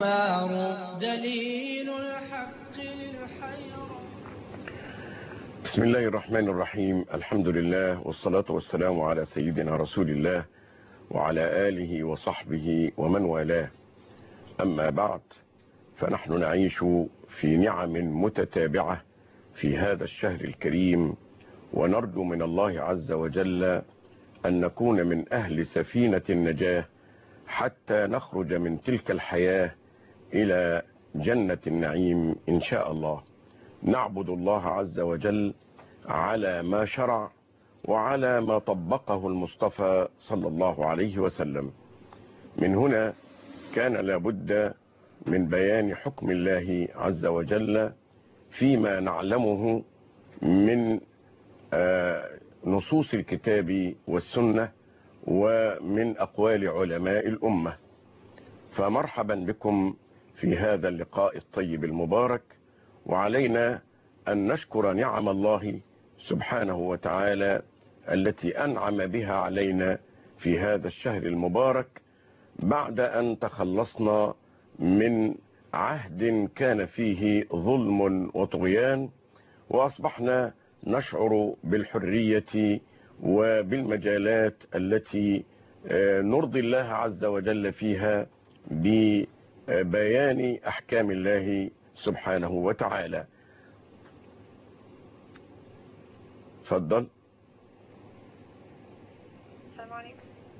دليل الحق للحيرة. بسم الله الرحمن الرحيم. الحمد لله والصلاة والسلام على سيدنا رسول الله وعلى آله وصحبه ومن والاه. أما بعد، فنحن نعيش في نعم متتابعة في هذا الشهر الكريم، ونرجو من الله عز وجل أن نكون من أهل سفينة النجاة حتى نخرج من تلك الحياة إلى جنة النعيم إن شاء الله. نعبد الله عز وجل على ما شرع وعلى ما طبقه المصطفى صلى الله عليه وسلم. من هنا كان لابد من بيان حكم الله عز وجل فيما نعلمه من نصوص الكتاب والسنة ومن أقوال علماء الأمة. فمرحبا بكم في هذا اللقاء الطيب المبارك، وعلينا أن نشكر نعم الله سبحانه وتعالى التي أنعم بها علينا في هذا الشهر المبارك، بعد أن تخلصنا من عهد كان فيه ظلم وطغيان، وأصبحنا نشعر بالحرية وبالمجالات التي نرضي الله عز وجل فيها ببيان أحكام الله سبحانه وتعالى. تفضل. السلام عليكم.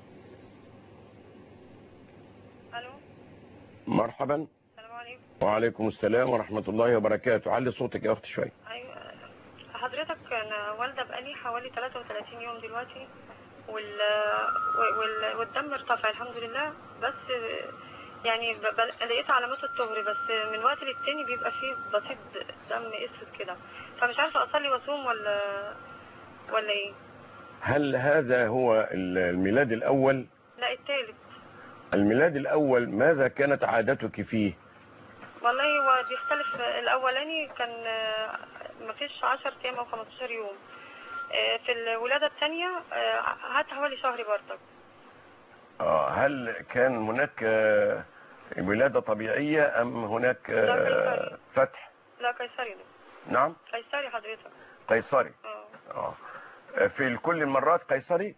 الو. مرحبا. السلام عليكم. وعليكم السلام ورحمة الله وبركاته. علي صوتك يا أختي شوي. ايوه حضرتك، انا والده بقالي حوالي 33 يوم دلوقتي، والدم ارتفع الحمد لله، بس يعني لقيت علامات الطهر، بس من وقت للتاني بيبقى فيه بسيط دم اسود كده، فمش عارفه اصلي واصوم ولا ايه. هل هذا هو الميلاد الأول؟ لا، التالت. الميلاد الأول ماذا كانت عادتك فيه؟ والله هو بيختلف. الاولاني كان مفيش 10 ايام او 15 يوم. في الولاده الثانيه قعدت حوالي شهر برضك. هل كان هناك ولادة طبيعية أم هناك فتح؟ لا، قيصري. نعم، قيصري حضرتك. قيصري. في كل المرات قيصري.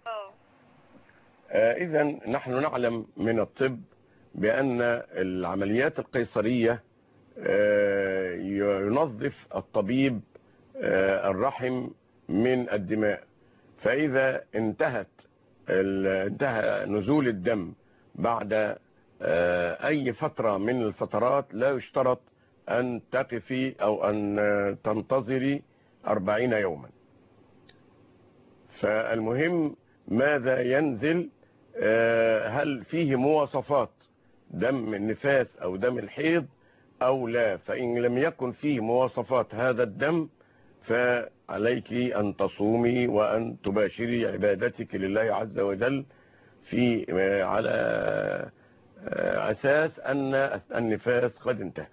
إذن نحن نعلم من الطب بأن العمليات القيصرية ينظف الطبيب الرحم من الدماء، فإذا انتهى نزول الدم بعد أي فترة من الفترات، لا يشترط أن تقفي أو أن تنتظري 40 يوما. فالمهم ماذا ينزل، هل فيه مواصفات دم النفاس أو دم الحيض أو لا. فإن لم يكن فيه مواصفات هذا الدم فعليك أن تصومي وأن تباشري عبادتك لله عز وجل في على أساس أن النفاس قد انتهى.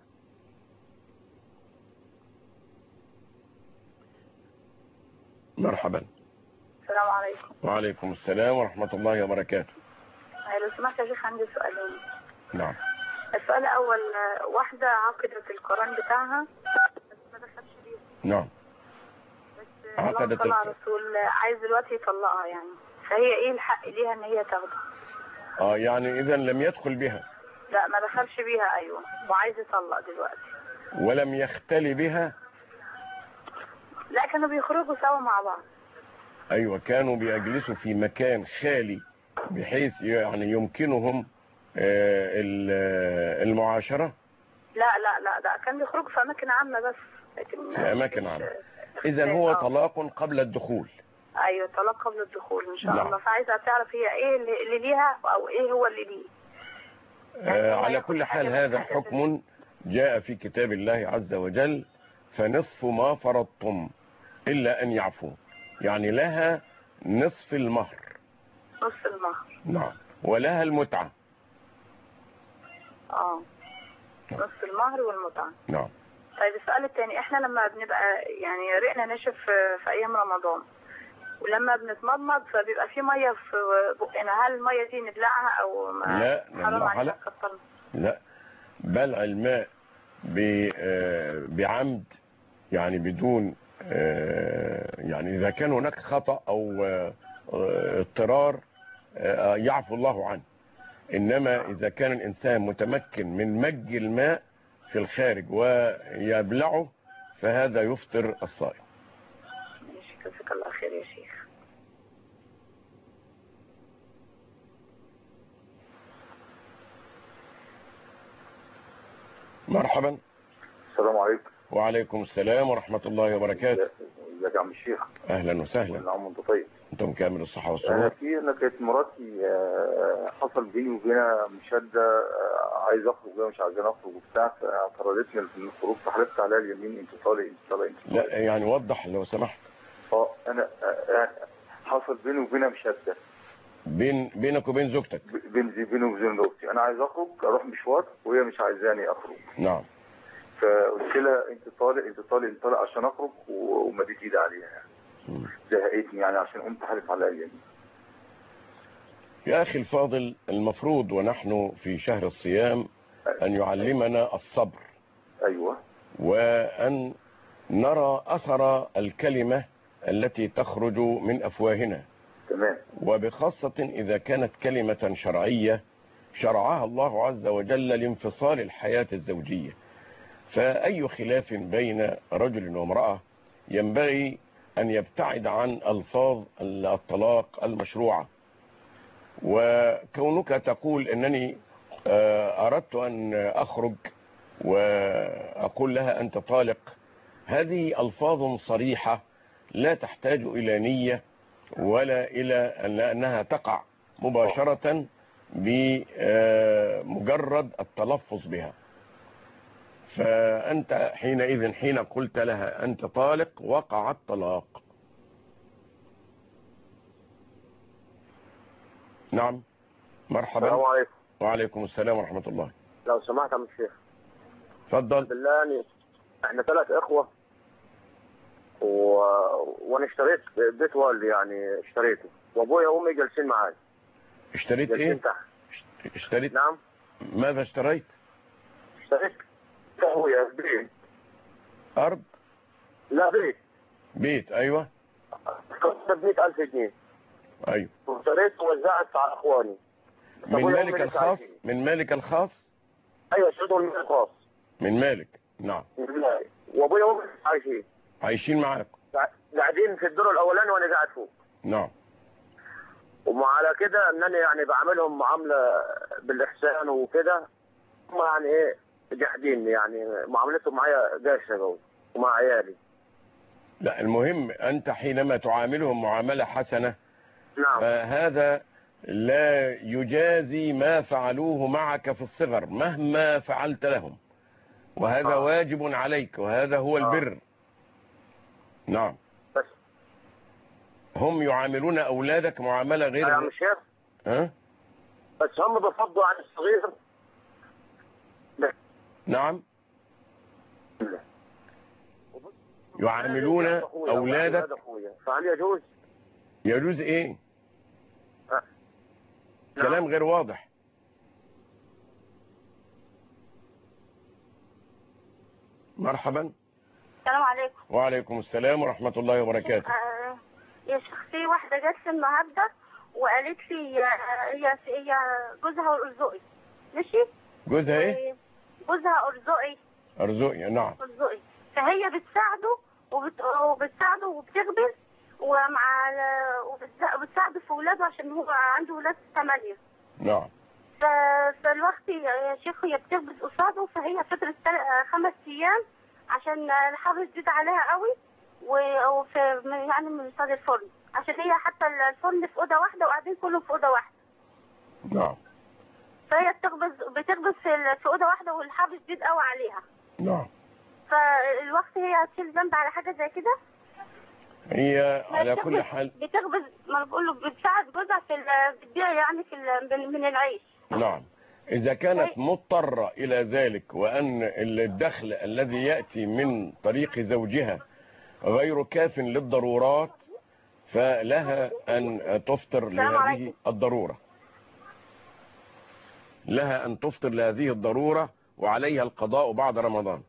مرحبا. السلام عليكم. وعليكم السلام ورحمة الله وبركاته. لو سمحت يا شيخ، عندي سؤالين. نعم. السؤال الأول، واحدة عقدت القرآن بتاعها بس ما دخلش بيها. نعم. بس عقدت الرسول عايز دلوقتي يطلقها يعني، فهي ايه الحق ليها ان هي تاخده؟ يعني إذا لم يدخل بها. لا، ما دخلش بيها. ايوه، وعايز يطلق دلوقتي. ولم يختلي بها. لا، كانوا بيخرجوا سوا مع بعض. ايوه، كانوا بيجلسوا في مكان خالي بحيث يعني يمكنهم المعاشرة. لا لا لا، ده كان بيخرجوا في اماكن عامة بس، لكن في اماكن عامة. اذا هو طلاق قبل الدخول. ايوه، طلاق قبل الدخول ان شاء نعم. الله. فعايزه تعرف هي ايه اللي ليها او ايه هو اللي ليه. على كل حال هذا حكم جاء في كتاب الله عز وجل، فنصف ما فرضتم إلا أن يعفو، يعني لها نصف المهر. نصف المهر. نعم. ولها المتعة. نصف المهر والمتعة. نعم. طيب السؤال الثاني، احنا لما بنبقى يعني ريقنا ناشف في ايام رمضان، ولما بنتمضمض فبيبقى في ميه في بقنا، هل الميه دي نبلعها او ما؟ لا، حرام نبلعها علينا لا. نكترها؟ لا، بلع الماء بعمد، يعني بدون يعني إذا كان هناك خطأ أو اضطرار يعفو الله عنه. إنما إذا كان الإنسان متمكن من مج الماء في الخارج ويبلعه فهذا يفطر الصائم. جزاك الله خير يا شيخ. مرحبا. السلام عليكم. وعليكم السلام ورحمة الله وبركاته. ازيك يا عم الشيخ؟ أهلا وسهلا. كل عام وانت طيب. انتم كامل الصحة انا والسلامة. انا كانت مراتي حصل بيني وبينها مشاده، عايز اخرج وهي مش عايزاني اخرج وبتاع، فطردتني من الخروج، فحلفت عليها اليمين انت طالق انت طالق انت طالق. لا يعني وضح لو سمحت. انا حصل بيني وبينها مشاده بينك وبين زوجتك. بيني وبين زوجتي، انا عايز اخرج اروح مشوار وهي مش عايزاني اخرج. نعم. فقلت لها انت طالق انت طالق انت طالق عشان اخرج، ومديت ايدي عليها يعني. زهقتني يعني عشان قمت حلف عليها اليمين. يا أخي الفاضل، المفروض ونحن في شهر الصيام أن يعلمنا الصبر. ايوه. وأن نرى أثر الكلمة التي تخرج من أفواهنا. تمام. وبخاصة إذا كانت كلمة شرعية شرعها الله عز وجل لانفصال الحياة الزوجية. فأي خلاف بين رجل وامرأة ينبغي أن يبتعد عن ألفاظ الطلاق المشروعة. وكونك تقول أنني أردت أن أخرج وأقول لها أنت طالق، هذه ألفاظ صريحة لا تحتاج إلى نية ولا إلى أنها تقع مباشرة بمجرد التلفظ بها. فأنت حينئذ حين قلت لها أنت طالق وقع الطلاق. نعم. مرحبا. السلام عليكم. وعليكم السلام ورحمة الله. لو سمحت يا عم الشيخ. اتفضل. بالله احنا 3 اخوة وانا اشتريت بيت والدي، يعني اشتريته، وابويا وامي جالسين معايا. اشتريت ايه؟ تحت. اشتريت. نعم. ماذا اشتريت؟ اشتريت ابويا بيت. ارض؟ لا بيت. بيت. ايوه. كسب 100,000 جنيه. ايوه. واشتريت ووزعت على اخواني. من مالك الخاص؟ من مالك الخاص؟ ايوه اشتريته من مالك الخاص. من مالك. نعم. وابويا وامي عايشين. عايشين معاك. قاعدين في الدور الاولاني وانا قاعد فوق. نعم. وعلى كده انني يعني بعملهم معامله بالاحسان وكده، هم يعني ايه جاحدين، يعني معاملتهم معايا جاشة قوي ومع عيالي. لا المهم أنت حينما تعاملهم معاملة حسنة نعم. فهذا لا يجازي ما فعلوه معك في الصغر مهما فعلت لهم، وهذا واجب عليك، وهذا هو البر. نعم. بس هم يعاملون أولادك معاملة غير يا عم الشيخ. بس هم بيفضوا عن الصغير. نعم. يعاملون أولادك. فهل يجوز؟ يجوز إيه؟ كلام غير واضح. مرحبا. السلام عليكم. وعليكم السلام ورحمة الله وبركاته. يا شيخ في واحدة جت النهارده وقالت لي هي جوزها أرزقي. ماشي؟ جوزها ايه؟ جوزها أرزقي. أرزقي. نعم. أرزقي. فهي بتساعده وبتساعده وبتخبز وبتساعده في ولاده عشان هو عنده ولاد 8. نعم. فالوقت يا شيخ هي بتخبز قصاده، فهي فضلت 5 أيام عشان الحر جديد عليها قوي وفي يعني من صاد الفرن، عشان هي حتى الفرن في اوضه واحده وقاعدين كلهم في اوضه واحده. نعم. فهي بتخبز في اوضه واحده والحر جديد قوي عليها. نعم. فالوقت هي هتشيل ذنب على حاجه زي كده؟ هي على كل حال بتخبز، ما بقول له بتساعد جوزها بتبيع يعني من العيش. نعم. إذا كانت مضطرة إلى ذلك وأن الدخل الذي يأتي من طريق زوجها غير كاف للضرورات فلها أن تفطر لهذه الضرورة. لها أن تفطر لهذه الضرورة وعليها القضاء بعد رمضان.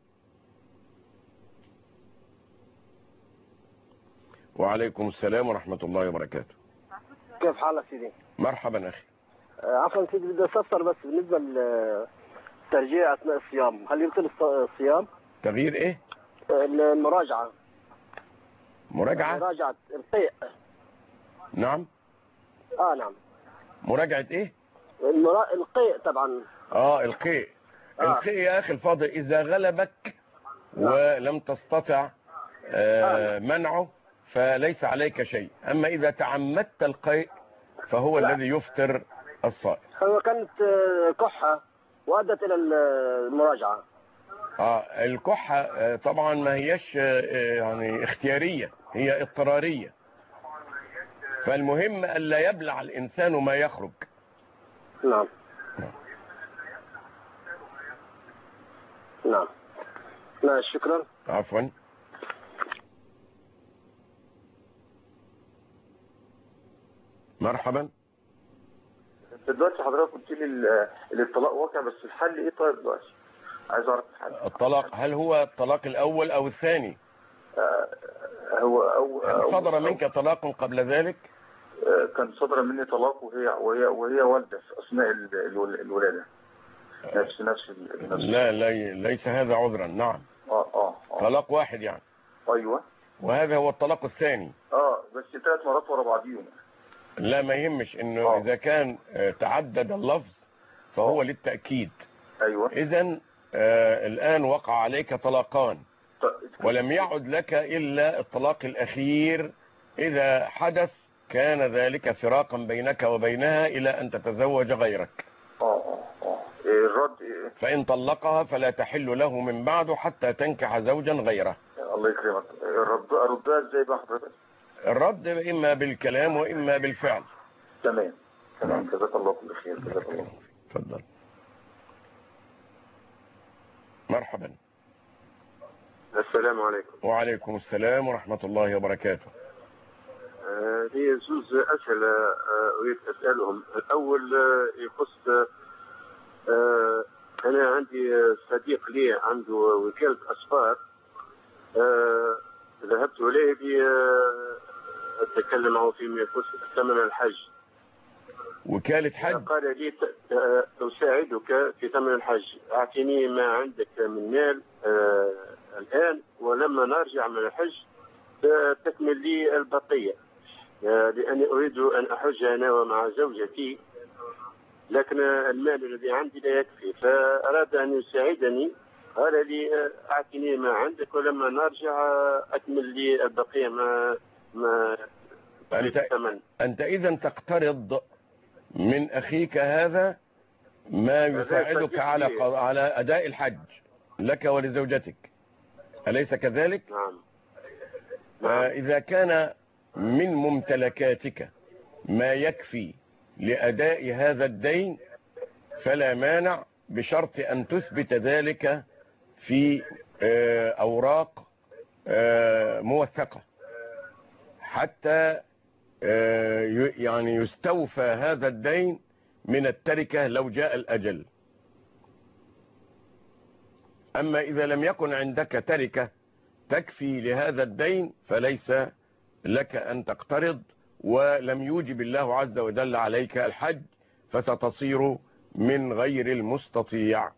وعليكم السلام ورحمة الله وبركاته. كيف حالك سيدي؟ مرحبا أخي. عفوا سيدي، بدي استفسر بس بالنسبة للترجيع أثناء الصيام، هل يبطل الصيام؟ تغيير إيه؟ المراجعة. مراجعة؟ مراجعة القيء. نعم. نعم. مراجعة إيه؟ القيء طبعا. القيء. القيء يا أخي الفاضل إذا غلبك ولم تستطع منعه فليس عليك شيء، أما إذا تعمدت القيء فهو الذي يفطر الصائم. هو كانت كحة وأدت إلى المراجعة. الكحة طبعا ما هيش يعني اختيارية، هي اضطرارية، فالمهم ألا يبلع الإنسان ما يخرج. نعم. نعم. لا شكرا. عفوا. مرحبا. دلوقتي حضرتك قلت لي الطلاق واقع، بس الحل ايه؟ طيب دلوقتي عايز اعرف الحل. الطلاق هل هو الطلاق الاول او الثاني؟ هل صدر منك طلاق قبل ذلك؟ كان صدر مني طلاق وهي والده في اثناء الولاده. نفس لا ليس هذا عذرا. نعم. طلاق واحد يعني. ايوه. وهذا هو الطلاق الثاني. بس 3 مرات ورا بعضيهم. لا ما يهمش انه اذا كان تعدد اللفظ فهو للتأكيد. ايوه. اذا الان وقع عليك طلاقان ولم يعد لك الا الطلاق الاخير. اذا حدث كان ذلك فراقا بينك وبينها الى ان تتزوج غيرك. الرد فان طلقها فلا تحل له من بعده حتى تنكح زوجا غيره. الله يكرمك. اردها ازاي بقى حضرتك؟ الرد اما بالكلام واما بالفعل. تمام. جزاك الله كل خير. جزاك الله. اتفضل. مرحبا. السلام عليكم. وعليكم السلام ورحمة الله وبركاته. لي زوز أسئلة أريد أسألهم. الأول يخص أنا عندي صديق لي عنده وكالة أسفار، ذهبت إليه أتكلم معه فيما يخص ثمن الحج. وكالة حج؟ قال لي أساعدك في ثمن الحج، أعطيني ما عندك من مال الآن، ولما نرجع من الحج تكمل لي البقية، لأني أريد أن أحج أنا ومع زوجتي، لكن المال الذي عندي لا يكفي، فأراد أن يساعدني. قال لي أعطيني ما عندك ولما نرجع أكمل لي البقية ما أنت إذا تقترض من أخيك هذا ما يساعدك على أداء الحج لك ولزوجتك، أليس كذلك؟ نعم. إذا كان من ممتلكاتك ما يكفي لأداء هذا الدين فلا مانع، بشرط أن تثبت ذلك في أوراق موثقة حتى يعني يستوفى هذا الدين من التركة لو جاء الأجل. أما إذا لم يكن عندك تركة تكفي لهذا الدين فليس لك أن تقترض، ولم يوجب الله عز وجل عليك الحج، فستصير من غير المستطيع.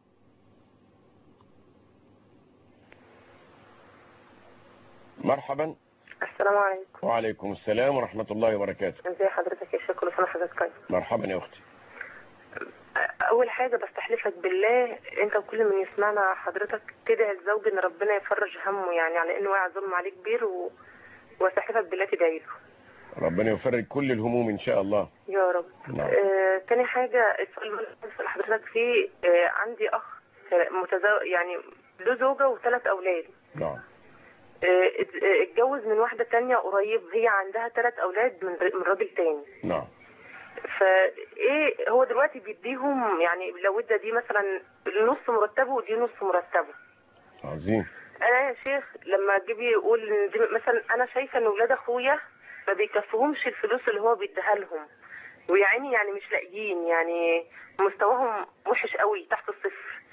مرحبا. السلام عليكم. وعليكم السلام ورحمة الله وبركاته. ازي حضرتك يا شيخ؟ كل سنة وحضرتك طيب. مرحبا يا أختي. أول حاجة بستحلفك بالله أنت وكل من يسمعنا حضرتك تدعي الزوج إن ربنا يفرج همه، يعني على إنه واقع ظلم عليه كبير، واستحلفك بالله تدعي له. ربنا يفرج كل الهموم إن شاء الله يا رب. نعم. تاني حاجة السؤال اللي بسأل حضرتك فيه، عندي أخ يعني له زوجة و3 أولاد. نعم. اتجوز من واحدة تانية قريب، هي عندها 3 أولاد من راجل تاني. نعم. فايه هو دلوقتي بيديهم، يعني لو ادى دي مثلا نص مرتبه ودي نص مرتبه. عظيم. انا يا شيخ لما جيبي يقول ان دي مثلا، انا شايفه ان ولاد اخويا ما بيكفهمش الفلوس اللي هو بيديها لهم، ويعني مش لاقيين، يعني مستواهم وحش قوي تحت الصفر.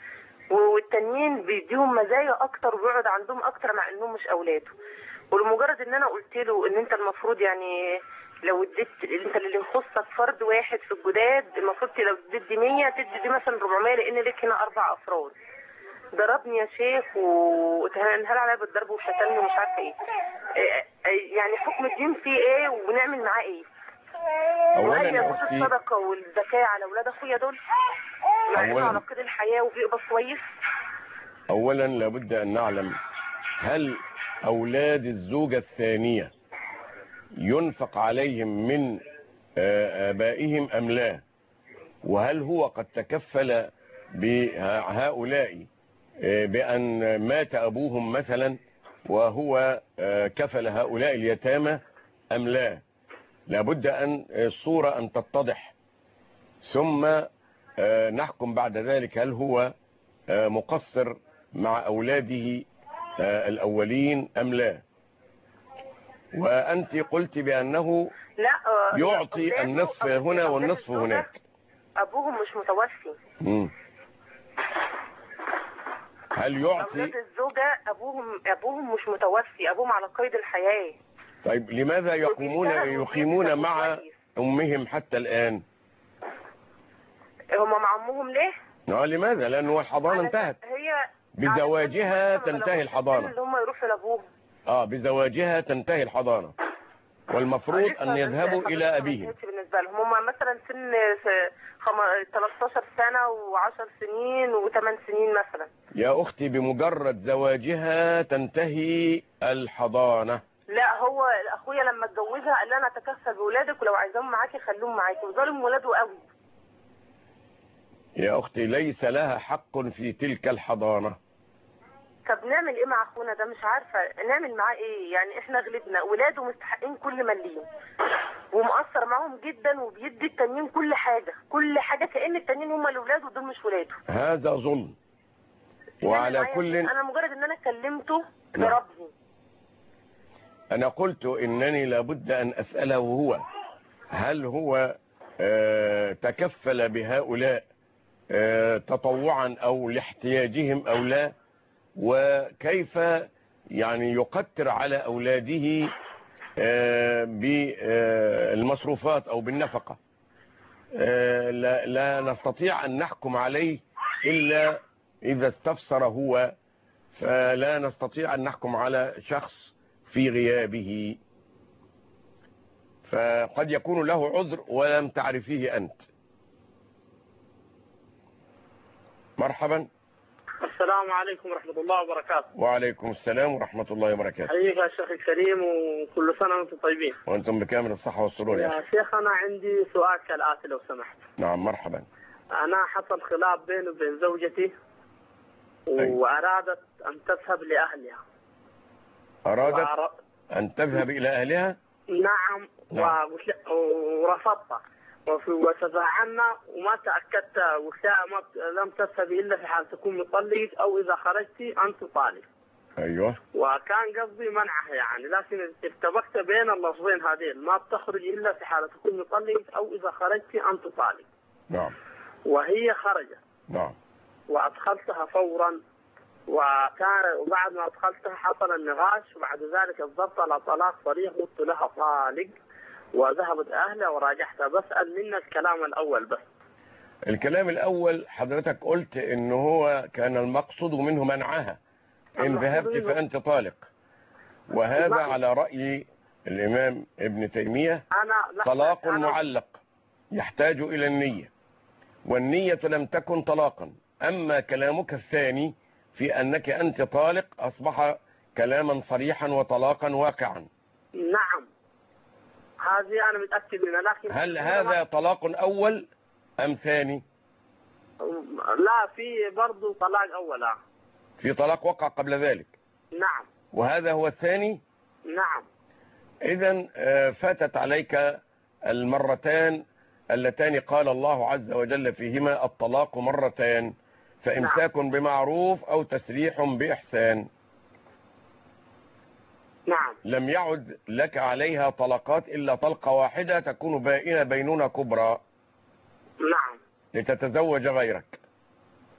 والتانيين بيديهم مزايا اكتر وبيقعد عندهم اكتر مع انهم مش اولاده. ولمجرد ان انا قلت له ان انت المفروض يعني لو اديت انت اللي يخصك فرد واحد في الجداد، المفروض لو اديت 100 تدي دي مثلا 400 لان ليك هنا 4 افراد. ضربني يا شيخ وانهال عليا بالضرب وشتمني ومش عارفه ايه. يعني حكم الدين فيه ايه ونعمل معاه ايه؟ اولا وهل يا يجوز اختي، الصدقه والزكاه على اولاد اخويا دول مع انه على قيد الحياه وبيقبض كويس؟ اولا لابد ان نعلم هل اولاد الزوجة الثانية ينفق عليهم من آبائهم ام لا، وهل هو قد تكفل بهؤلاء بأن مات أبوهم مثلا وهو كفل هؤلاء اليتامى أم لا. لابد أن الصورة أن تتضح، ثم نحكم بعد ذلك هل هو مقصر مع أولاده الأولين أم لا. وأنت قلت بأنه لا يعطي النصف هنا والنصف هناك. ابوهم مش متوفي. هل يعطي اولاد الزوجة ابوهم مش متوفي، ابوهم على قيد الحياة. طيب لماذا يقيمون مع امهم حتى الان؟ هم مع امهم ليه؟ لماذا؟ لانه الحضانة انتهت، بزواجها تنتهي الحضانة. اللي هم يروحوا لابوهم. بزواجها تنتهي الحضانة، والمفروض ان يذهبوا الى ابيهم. بالنسبة لهم هم مثلا سن 13 سنة و10 سنين و8 سنين مثلا. يا اختي بمجرد زواجها تنتهي الحضانة. لا هو اخويا لما اتجوزها قال لي انا اتكفل باولادك ولو عايزاهم معاكي خلوهم معاكي، وظالم ولاده قوي. يا اختي ليس لها حق في تلك الحضانة. طب نعمل ايه مع اخونا ده؟ مش عارفه نعمل معاه ايه. يعني احنا غلبنا، ولاده مستحقين كل مليم ومقصر معاهم جدا وبيدي التانيين كل حاجه كأن التانيين هم اللي ولاده ودول مش ولاده. هذا ظلم. وعلى كل انا مجرد ان انا كلمته ضربني. انا قلت انني لابد ان اسأله هو هل هو تكفل بهؤلاء تطوعا او لاحتياجهم او لا، وكيف يعني يقتر على اولاده بالمصروفات او بالنفقة. لا نستطيع ان نحكم عليه الا اذا استفسر هو، فلا نستطيع ان نحكم على شخص في غيابه، فقد يكون له عذر ولم تعرفيه أنت. مرحبا. السلام عليكم ورحمة الله وبركاته. وعليكم السلام ورحمة الله وبركاته. حييك يا شيخ الكريم وكل سنة وانتم طيبين. وانتم بكامل الصحة والسرور يا أخي. يا شيخ أنا عندي سؤال كالآتي لو سمحت. نعم مرحبا. أنا حصل خلاف بيني وبين زوجتي وأرادت أن تذهب لأهلها. أرادت أن تذهب إلى أهلها؟ نعم. ورفضتها وتزعلنا وما تأكدت وقتها لم تذهبي إلا في حال تكون مطلق أو إذا خرجتي أنت طالق. أيوة. وكان قصدي منعها يعني، لكن ارتبكت بين اللفظين هذين، ما بتخرج إلا في حال تكون مطلق أو إذا خرجتي أنت طالق. نعم. وهي خرجت. نعم. وأدخلتها فورا، وبعد ما أدخلتها حصل النقاش، وبعد ذلك الضبط على طلاق صريح، قلت لها طالق وذهبت أهلها وراجعتها. بسأل منك الكلام الأول بس. الكلام الأول حضرتك قلت إنه هو كان المقصود منه منعها، إن ذهبت فأنت طالق، وهذا على رأي الإمام ابن تيمية طلاق معلق يحتاج إلى النية، والنية لم تكن طلاقا. أما كلامك الثاني في أنك أنت طالق أصبح كلاما صريحا وطلاقا واقعا. نعم هذه أنا متأكد منها، لكن هل هذا طلاق أول أم ثاني؟ لا في برضو طلاق أول. في طلاق وقع قبل ذلك. نعم. وهذا هو الثاني. نعم. إذن فاتت عليك المرتان اللتان قال الله عز وجل فيهما الطلاق مرتان، فإمساك بمعروف أو تسريح بإحسان. نعم. لم يعد لك عليها طلقات إلا طلقة واحدة تكون بائنة بينونة كبرى. نعم. لتتزوج غيرك.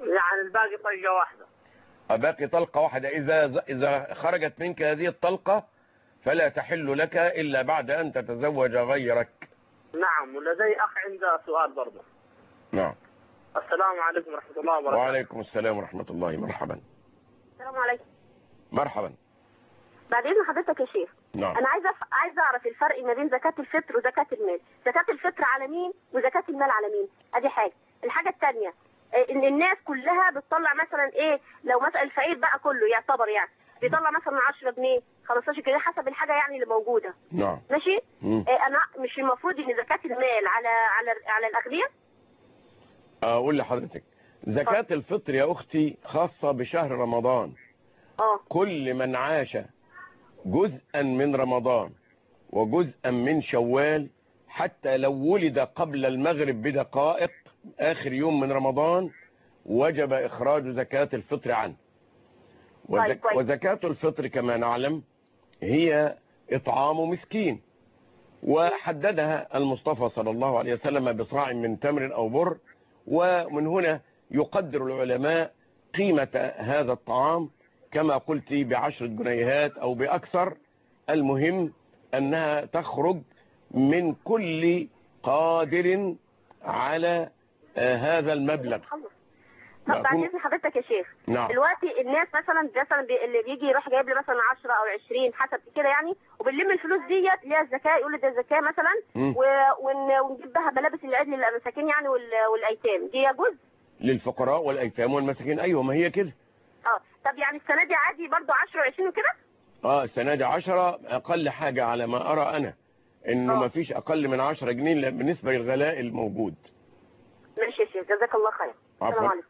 يعني الباقي طلقة واحدة. باقي طلقة واحدة. إذا خرجت منك هذه الطلقة فلا تحل لك إلا بعد أن تتزوج غيرك. نعم. ولدي أخ عنده سؤال برضه. نعم. السلام عليكم ورحمة الله وبركاته. وعليكم السلام ورحمة الله. مرحبا. السلام عليكم. مرحبا. بعد اذن حضرتك يا شيخ. نعم. انا عايزه اعرف الفرق ما بين زكاه الفطر وزكاه المال. زكاه الفطر على مين وزكاه المال على مين؟ ادي حاجه. الحاجه الثانيه ان الناس كلها بتطلع مثلا ايه، لو مثلا الفقير بقى كله يعتبر يعني بيطلع مثلا 10 جنيه 15 جنيه حسب الحاجه يعني اللي موجوده. نعم. ماشي. انا مش المفروض ان زكاه المال على الاغنياء؟ اقول لحضرتك زكاة الفطر يا اختي خاصة بشهر رمضان. كل من عاش جزءا من رمضان وجزءا من شوال حتى لو ولد قبل المغرب بدقائق آخر يوم من رمضان وجب إخراج زكاة الفطر عنه. وزكاة الفطر كما نعلم هي إطعام مسكين، وحددها المصطفى صلى الله عليه وسلم بصاع من تمر أو بر. ومن هنا يقدر العلماء قيمة هذا الطعام كما قلت ب10 جنيهات أو بأكثر. المهم أنها تخرج من كل قادر على هذا المبلغ. طب بعد اذن حضرتك يا شيخ. نعم. دلوقتي الناس مثلا اللي بيجي يروح جايب لي مثلا 10 او 20 حسب كده يعني، وبنلم الفلوس ديت اللي هي الزكاه، يقول لي ده زكاه مثلا ونجيب بها ملابس العيد للمساكين يعني والايتام، دي يجوز؟ للفقراء والايتام والمساكين، ايوه ما هي كده. طب يعني السنه دي عادي برضه 10 و20 وكده؟ السنه دي 10 اقل حاجه على ما ارى انا انه ما فيش اقل من 10 جنيه بالنسبه للغلاء الموجود. ماشي يا شيخ، جزاك الله خير. السلام عليكم.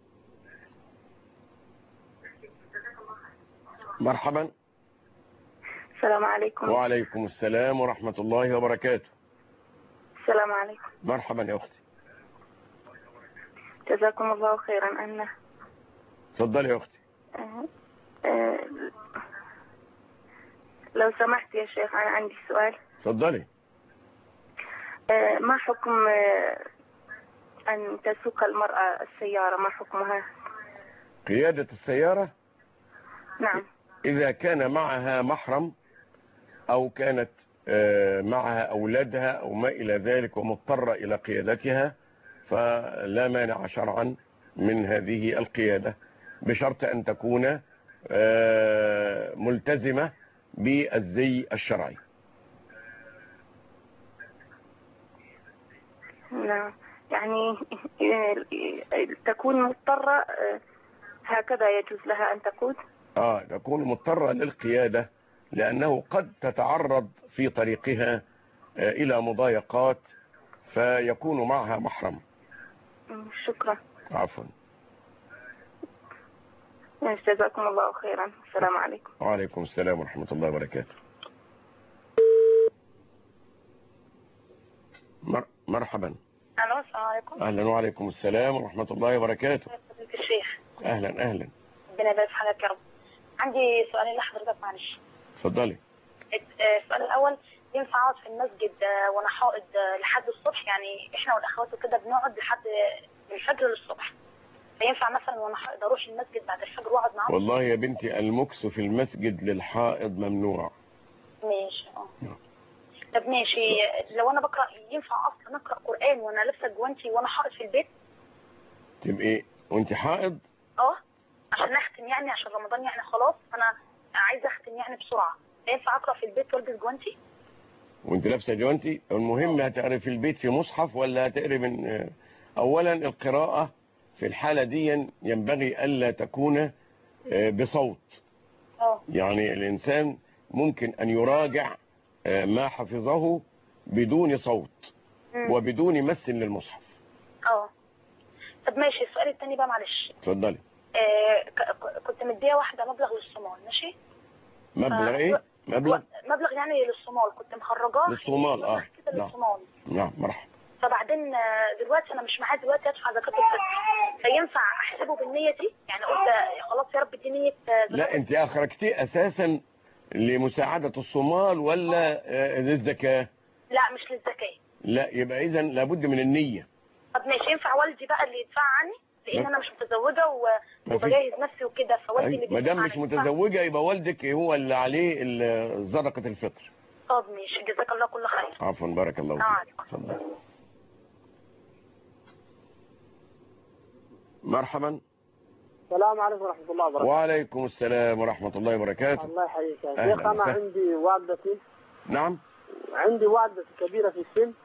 مرحبا. السلام عليكم. وعليكم السلام ورحمة الله وبركاته. السلام عليكم. مرحبا يا أختي. جزاكم الله خيرا. أنا تفضلي يا أختي. لو سمحت يا شيخ أنا عندي سؤال. تفضلي. ما حكم أن تسوق المرأة السيارة، ما حكمها؟ قيادة السيارة؟ نعم. إذا كان معها محرم أو كانت معها أولادها أو ما إلى ذلك ومضطرة إلى قيادتها فلا مانع شرعا من هذه القيادة، بشرط أن تكون ملتزمة بالزي الشرعي. نعم، يعني تكون مضطرة هكذا يجوز لها أن تقود؟ تكون مضطرة للقيادة لأنه قد تتعرض في طريقها إلى مضايقات فيكون معها محرم. شكرا. عفوا. جزاكم الله خيرا. السلام عليكم. وعليكم السلام ورحمة الله وبركاته. مرحبا. الو السلام عليكم. اهلا. وعليكم السلام ورحمة الله وبركاته. الشيخ. اهلا. ربنا يبارك في حضرتك يا رب. عندي سؤالين لحضرتك معلش. اتفضلي. السؤال الاول، ينفع اقعد في المسجد وانا حائض لحد الصبح؟ يعني احنا والاخوات وكده بنقعد لحد من الفجر للصبح، فينفع مثلا وانا حائض اروح المسجد بعد الفجر واقعد معاهم؟ والله يا بنتي المكث في المسجد للحائض ممنوع. ماشي. طب ماشي، لو انا بقرا ينفع اصلا اقرا قران وانا لابسه جوانتي وانا حائض في البيت؟ تبقي وانت حائض؟ عشان اختم يعني، عشان رمضان يعني خلاص انا عايزه اختم يعني بسرعه، ينفع اقرا في البيت والبس جوانتي؟ وانت لابسه جوانتي؟ المهم هتقري في البيت في مصحف ولا هتقري من اولا القراءه في الحاله دي ينبغي الا تكون بصوت. يعني الانسان ممكن ان يراجع ما حفظه بدون صوت وبدون مس للمصحف. طب ماشي، السؤال الثاني بقى معلش. اتفضلي. كنت مديه واحده مبلغ للصومال. ماشي. مبلغ ايه؟ مبلغ يعني للصومال، كنت مخرجاه للصومال. كده للصومال. نعم مرحبا. فبعدين دلوقتي انا مش معايا دلوقتي ادفع زكاه الفطر، فينفع احسبه بالنيه دي؟ يعني قلت خلاص يا رب دي نيه لا انت اخرجتيه اساسا لمساعده الصومال ولا للزكاه؟ لا مش للزكاه. لا يبقى اذا لابد من النيه. طب ماشي، ينفع والدي بقى اللي يدفع عني؟ لان انا مش متزوجه وبجهز نفسي وكده، فوالدي اللي ما دام مش بيدفع لي. متزوجه يبقى والدك هو اللي عليه صدقه الفطر. طب ماشي، جزاك الله كل خير. عفوا، بارك الله فيك. اتفضل. مرحبا. السلام عليكم ورحمة الله وبركاته. وعليكم السلام ورحمة الله وبركاته. الله يحييك يا شيخ. أنا عندي والدتي. نعم. عندي والدتي كبيرة في السن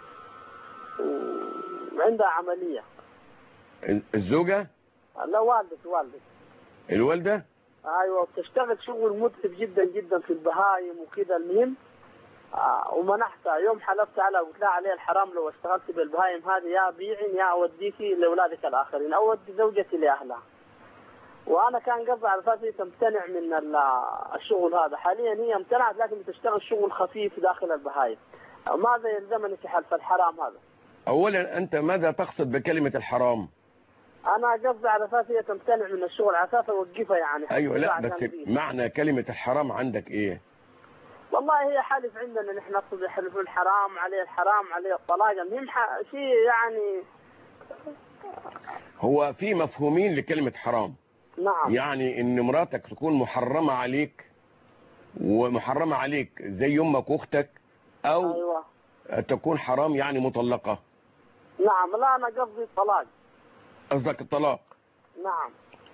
وعندها عملية. الزوجة؟ لا، والدتي. الوالدة؟ أيوة، بتشتغل شغل متعب جدا جدا في البهايم وكده. المهم ومنحتها يوم حلفت عليها وقلت لها عليه الحرام لو اشتغلت بالبهايم هذه يا بيعين يا أوديكي لأولادك الآخرين أو أودي زوجتي لأهلها. وانا كان قصدي على اساس هي تمتنع من الشغل هذا. حاليا هي امتنعت لكن بتشتغل شغل خفيف داخل البهايم. ماذا يلزمني في حلف الحرام هذا؟ اولا انت ماذا تقصد بكلمة الحرام؟ انا قصدي على اساس هي تمتنع من الشغل على اساس اوقفها يعني. ايوه، لا بس معنى كلمة الحرام عندك ايه؟ والله هي حلف عندنا نحن نقصد يحلفون الحرام عليه الحرام عليه الطلاق. المهم شيء يعني هو في مفهومين لكلمة حرام. نعم. يعني ان مراتك تكون محرمة عليك ومحرمة عليك زي امك واختك، او أيوة. تكون حرام يعني مطلقة. نعم. لا، انا قصدي الطلاق. قصدك الطلاق. نعم.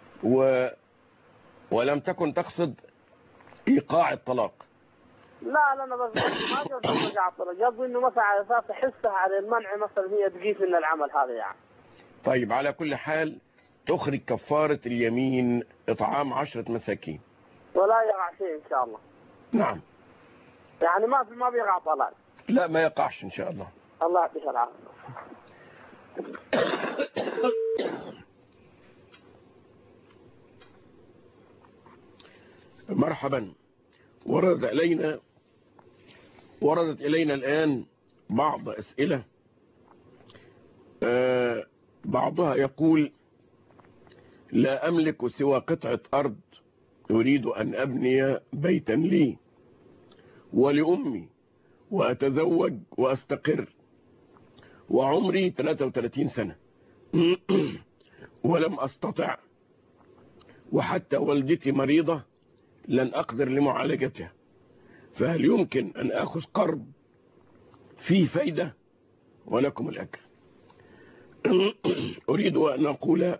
ولم تكن تقصد ايقاع الطلاق. لا انا بس ما قصدي ايقاع الطلاق، قصدي انه مثلا على اساس احسها على المنع مثلا هي تقيس من العمل هذا يعني. طيب، على كل حال تخرج كفارة اليمين إطعام 10 مساكين. ولا يقع شيء إن شاء الله. نعم. يعني ما بيقع طلاق. لا، ما يقعش إن شاء الله. الله يعطيك العافية. مرحبا. وردت إلينا الآن بعض أسئلة. بعضها يقول: لا أملك سوى قطعة أرض أريد أن أبني بيتا لي ولأمي وأتزوج وأستقر، وعمري 33 سنة ولم أستطع، وحتى والدتي مريضة لن أقدر لمعالجتها، فهل يمكن أن أخذ قرض فيه فايدة ولكم الأجر؟ أريد أن أقول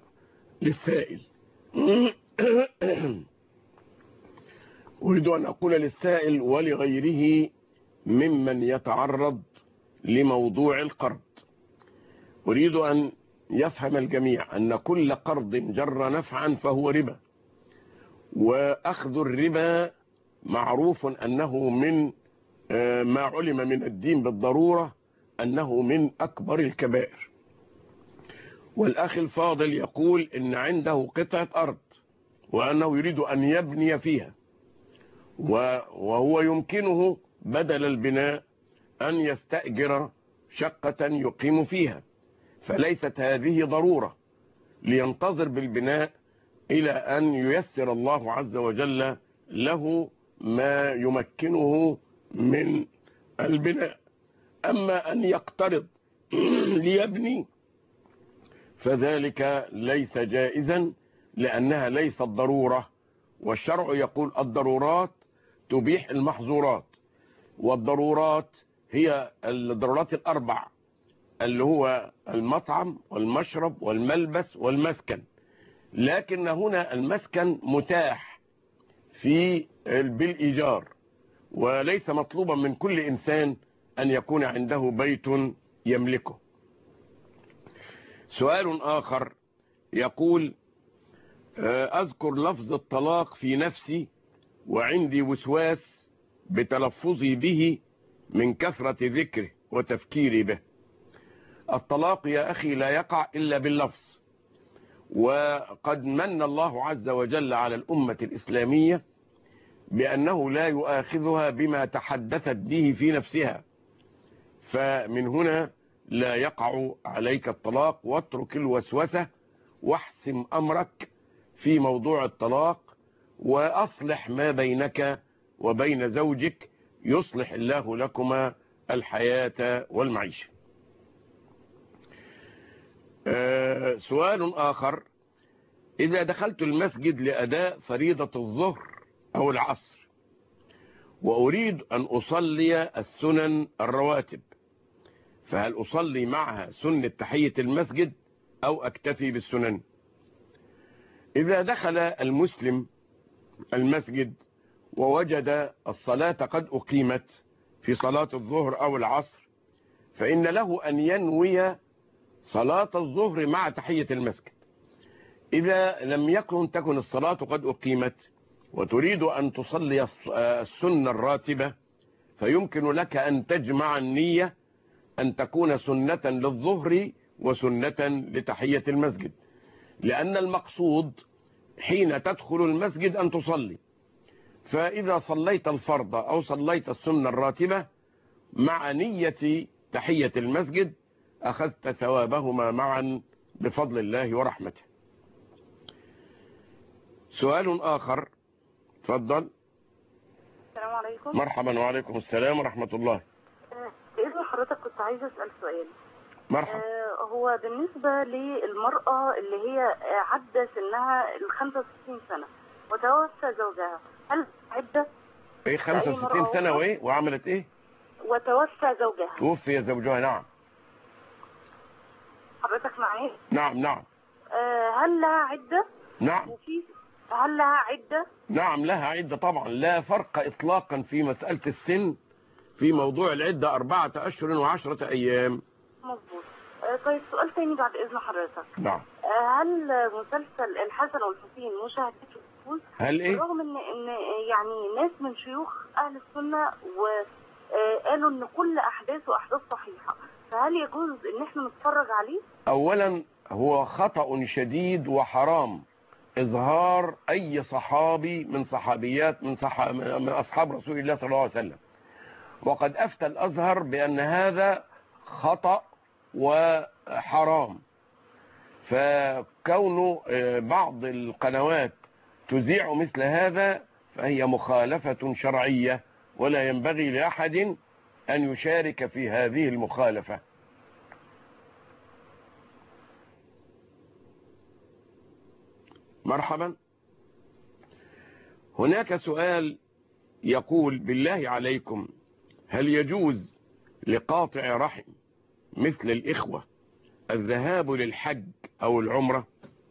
للسائل ولغيره ممن يتعرض لموضوع القرض، أريد أن يفهم الجميع أن كل قرض جر نفعا فهو ربا، وأخذ الربا معروف أنه من ما علم من الدين بالضرورة أنه من أكبر الكبائر. والأخ الفاضل يقول إن عنده قطعة أرض وأنه يريد أن يبني فيها، وهو يمكنه بدل البناء أن يستأجر شقة يقيم فيها، فليست هذه ضرورة، لينتظر بالبناء إلى أن ييسر الله عز وجل له ما يمكنه من البناء. أما أن يقترض ليبني فذلك ليس جائزا، لأنها ليست ضرورة، والشرع يقول الضرورات تبيح المحظورات، والضرورات هي الضرورات الأربع اللي هو المطعم والمشرب والملبس والمسكن، لكن هنا المسكن متاح بالإيجار، وليس مطلوبا من كل إنسان أن يكون عنده بيت يملكه. سؤال آخر يقول: أذكر لفظ الطلاق في نفسي وعندي وسواس بتلفظي به من كثرة ذكره وتفكيري به. الطلاق يا أخي لا يقع إلا باللفظ، وقد من الله عز وجل على الأمة الإسلامية بأنه لا يؤاخذها بما تحدثت به في نفسها، فمن هنا لا يقع عليك الطلاق، واترك الوسوسة واحسم أمرك في موضوع الطلاق، وأصلح ما بينك وبين زوجك، يصلح الله لكما الحياة والمعيشة. سؤال آخر: إذا دخلت المسجد لأداء فريضة الظهر أو العصر وأريد أن أصلي السنن الرواتب، فهل أصلي معها سنة تحية المسجد أو أكتفي بالسنن؟ إذا دخل المسلم المسجد ووجد الصلاة قد أقيمت في صلاة الظهر أو العصر، فإن له أن ينوي صلاة الظهر مع تحية المسجد. إذا لم تكن الصلاة قد أقيمت وتريد أن تصلي السنة الراتبة، فيمكن لك أن تجمع النية أن تكون سنة للظهر وسنة لتحية المسجد، لأن المقصود حين تدخل المسجد أن تصلي. فإذا صليت الفرض أو صليت السنة الراتبة مع نية تحية المسجد أخذت ثوابهما معا بفضل الله ورحمته. سؤال آخر، تفضل. السلام عليكم. مرحبا. وعليكم السلام ورحمة الله. بإذن حضرتك كنت عايزة أسأل سؤال. مرحبا. هو بالنسبة للمرأة اللي هي عدى سنها ال 65 سنة وتوفى زوجها، هل عدة؟ ايه 65 سنة وايه وعملت ايه؟ وتوفى زوجها. توفي زوجها، نعم. حضرتك معايا؟ نعم نعم. هل لها عدة؟ نعم. هل لها عدة؟ نعم لها عدة طبعا، لا فرق إطلاقا في مسألة السن في موضوع العدة، 4 أشهر و10 أيام. مظبوط. طيب سؤال تاني بعد إذن حضرتك. نعم. هل مسلسل الحسن والحسين مشاهدته تكون؟ هل ايه؟ رغم ان يعني ناس من شيوخ أهل السنة وقالوا ان كل أحداثه أحداث صحيحة، فهل يجوز ان احنا نتفرج عليه؟ أولا هو خطأ شديد وحرام إظهار أي صحابي من صحابيات من أصحاب رسول الله صلى الله عليه وسلم، وقد أفتى الأزهر بأن هذا خطأ وحرام. فكون بعض القنوات تذيع مثل هذا فهي مخالفة شرعية، ولا ينبغي لأحد أن يشارك في هذه المخالفة. مرحبا. هناك سؤال يقول: بالله عليكم هل يجوز لقاطع رحم مثل الإخوة الذهاب للحج أو العمرة؟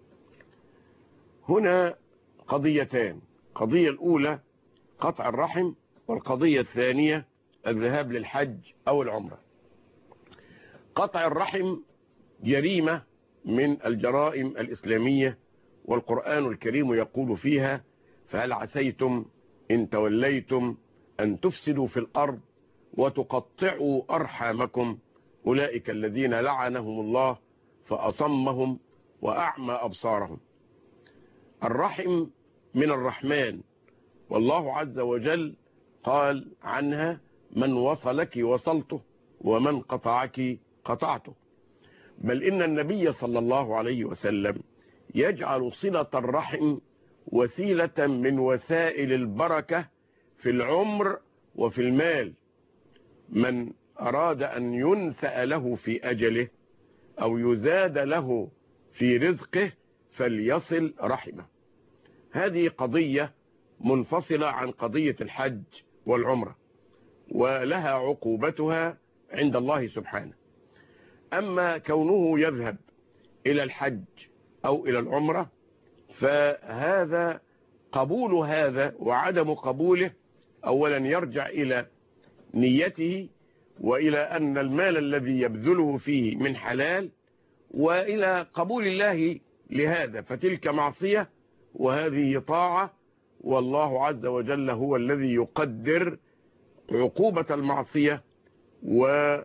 هنا قضيتان: القضية الأولى قطع الرحم، والقضية الثانية الذهاب للحج أو العمرة. قطع الرحم جريمة من الجرائم الإسلامية، والقرآن الكريم يقول فيها: فهل عسيتم إن توليتم أن تفسدوا في الأرض وتقطعوا أرحامكم أولئك الذين لعنهم الله فأصمهم وأعمى أبصارهم. الرحم من الرحمن، والله عز وجل قال عنها: من وصلك وصلته ومن قطعك قطعته. بل إن النبي صلى الله عليه وسلم يجعل صلة الرحم وسيلة من وسائل البركة في العمر وفي المال. من أراد أن ينسأ له في أجله أو يزاد له في رزقه فليصل رحمه. هذه قضية منفصلة عن قضية الحج والعمرة، ولها عقوبتها عند الله سبحانه. أما كونه يذهب إلى الحج أو إلى العمرة فهذا قبول هذا وعدم قبوله أولا يرجع إلى نيته، وإلى أن المال الذي يبذله فيه من حلال، وإلى قبول الله لهذا، فتلك معصية وهذه طاعة، والله عز وجل هو الذي يقدر عقوبة المعصية وجزاء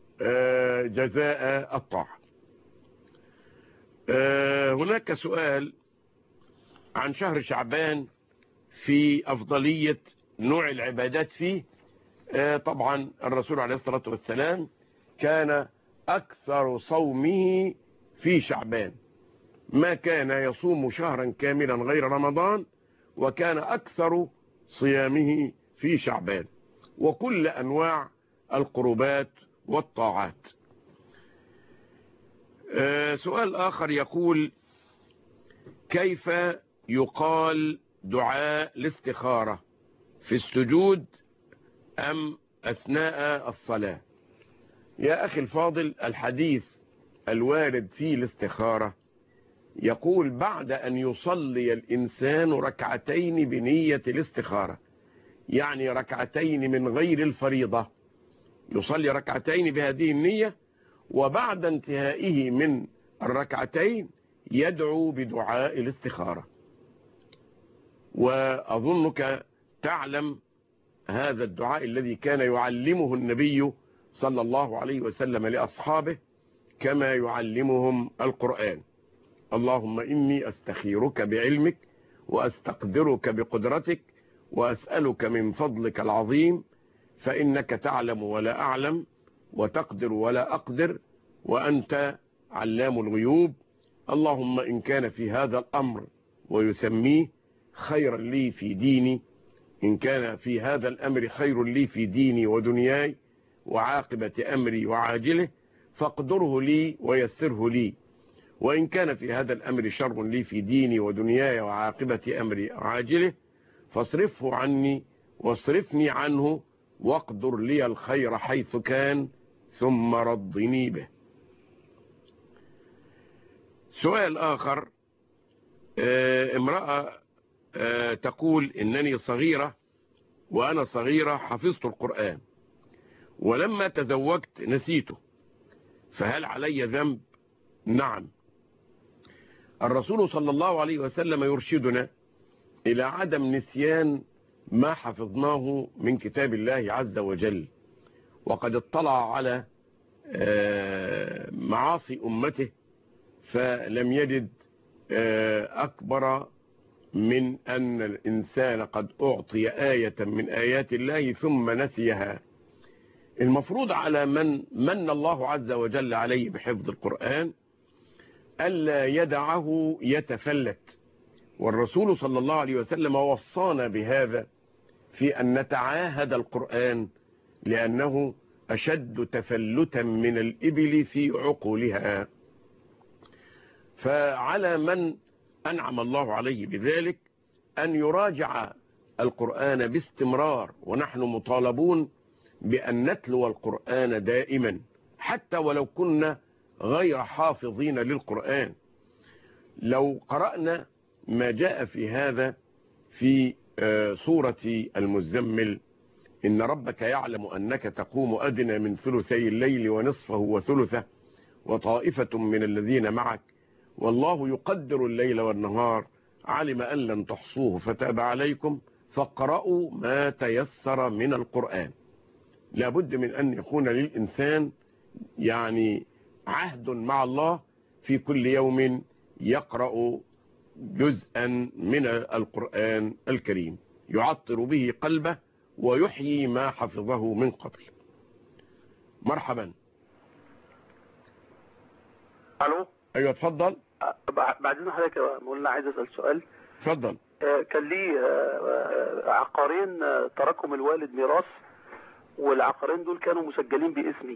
الطاعة. هناك سؤال عن شهر شعبان في أفضلية نوع العبادات فيه. طبعا الرسول عليه الصلاة والسلام كان أكثر صومه في شعبان، ما كان يصوم شهرا كاملا غير رمضان، وكان أكثر صيامه في شعبان، وكل أنواع القربات والطاعات. سؤال آخر يقول: كيف يقال دعاء الاستخارة في السجود أم أثناء الصلاة؟ يا أخي الفاضل، الحديث الوارد في الاستخارة يقول بعد أن يصلي الإنسان ركعتين بنية الاستخارة، يعني ركعتين من غير الفريضة، يصلي ركعتين بهذه النية، وبعد انتهائه من الركعتين يدعو بدعاء الاستخارة. وأظنك تعلم هذا الدعاء الذي كان يعلمه النبي صلى الله عليه وسلم لأصحابه كما يعلمهم القرآن: اللهم إني أستخيرك بعلمك وأستقدرك بقدرتك وأسألك من فضلك العظيم، فإنك تعلم ولا أعلم وتقدر ولا أقدر وأنت علام الغيوب. اللهم إن كان في هذا الأمر ويسميه خيرا لي في ديني، إن كان في هذا الأمر خير لي في ديني ودنياي وعاقبة أمري وعاجله فاقدره لي ويسره لي، وإن كان في هذا الأمر شر لي في ديني ودنياي وعاقبة أمري وعاجله فاصرفه عني واصرفني عنه واقدر لي الخير حيث كان ثم رضني به. سؤال آخر: امرأة تقول إنني صغيرة وأنا صغيرة حفظت القرآن ولما تزوجت نسيته، فهل علي ذنب؟ نعم. الرسول صلى الله عليه وسلم يرشدنا إلى عدم نسيان ما حفظناه من كتاب الله عز وجل، وقد اطلع على معاصي أمته فلم يجد أكبر من أن الإنسان قد أعطي آية من آيات الله ثم نسيها. المفروض على من الله عز وجل عليه بحفظ القرآن ألا يدعه يتفلت، والرسول صلى الله عليه وسلم وصانا بهذا في أن نتعاهد القرآن لأنه أشد تفلتا من الإبل في عقولها. فعلى من أنعم الله عليه بذلك أن يراجع القرآن باستمرار، ونحن مطالبون بأن نتلو القرآن دائما حتى ولو كنا غير حافظين للقرآن. لو قرأنا ما جاء في هذا في سورة المزمل: إن ربك يعلم أنك تقوم أدنى من ثلثي الليل ونصفه وثلثه وطائفة من الذين معك والله يقدر الليل والنهار علم أن لن تحصوه فتاب عليكم فاقرأوا ما تيسر من القرآن. لابد من أن يكون للإنسان يعني عهد مع الله في كل يوم يقرأ جزءا من القرآن الكريم يعطر به قلبه ويحيي ما حفظه من قبل. مرحبا. الو. ايوه اتفضل. بعدين حضرتك مولانا عايز اسال سؤال. اتفضل. كان لي عقارين تركهم الوالد ميراث، والعقارين دول كانوا مسجلين باسمي،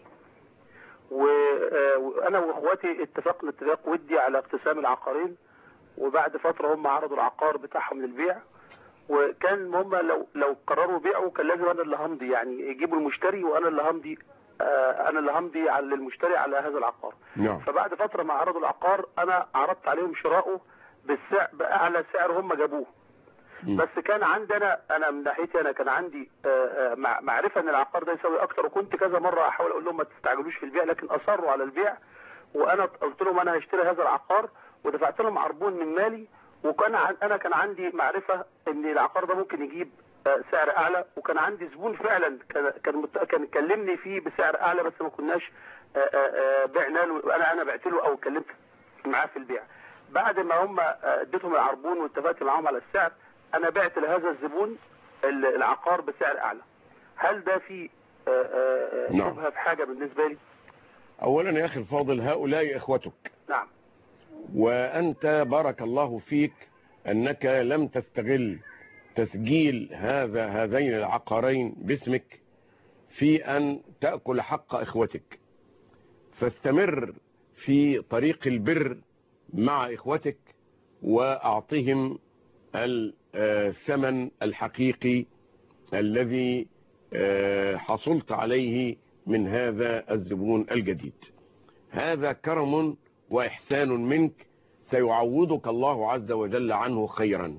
وانا واخواتي اتفقنا اتفاق ودي على اقتسام العقارين، وبعد فتره هم عرضوا العقار بتاعهم للبيع، وكان هم لو قرروا بيعه كان لازم انا اللي همضي، يعني يجيبوا المشتري وانا اللي همضي، انا اللي همضي على المشتري على هذا العقار. نعم. فبعد فتره ما عرضوا العقار انا عرضت عليهم شراؤه بالسعر باعلى سعر هم جابوه. بس كان عندي انا من ناحيتي انا كان عندي معرفه ان العقار ده يساوي اكتر، وكنت كذا مره احاول اقول لهم ما تستعجلوش في البيع، لكن اصروا على البيع، وانا قلت لهم انا هشتري هذا العقار ودفعت لهم عربون من مالي، وكان انا كان عندي معرفه ان العقار ده ممكن يجيب سعر اعلى، وكان عندي زبون فعلا كان كلمني فيه بسعر اعلى، بس ما كناش بعنا له، انا بعت له او كلمت معاه في البيع. بعد ما هم اديتهم العربون واتفقت معاهم على السعر، انا بعت لهذا الزبون العقار بسعر اعلى. هل ده في شبهه في حاجه بالنسبه لي؟ اولا يا اخي الفاضل هؤلاء اخوتك. نعم. وانت بارك الله فيك انك لم تستغل تسجيل هذين العقارين باسمك في ان تأكل حق اخوتك، فاستمر في طريق البر مع إخوتك، وأعطهم الثمن الحقيقي الذي حصلت عليه من هذا الزبون الجديد. هذا كرم وإحسان منك سيعوضك الله عز وجل عنه خيرا.